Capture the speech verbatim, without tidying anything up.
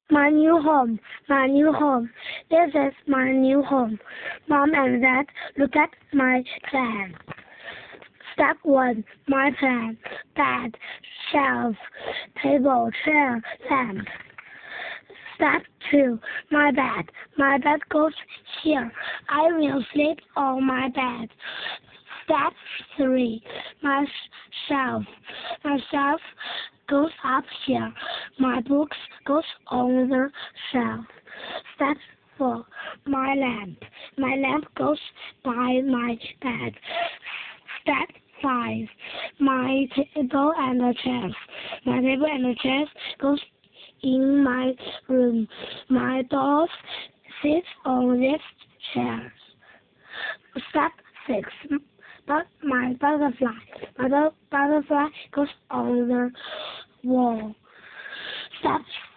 My new home, my new home. This is my new home. Mom and Dad, look at my plan. Step one, my plan. Bed, shelf, table, chair, lamp. Step two, my bed. My bed goes here. I will sleep on my bed. Step three, my shelf. My shelf goes up here. My books goes on the shelf. Step four, my lamp. My lamp goes by my bed. Step five, my table and the chairs. My table and the chairs goes in my room. My dog sits on this chair. Step six, but my butterfly. My butterfly goes on the wall. Step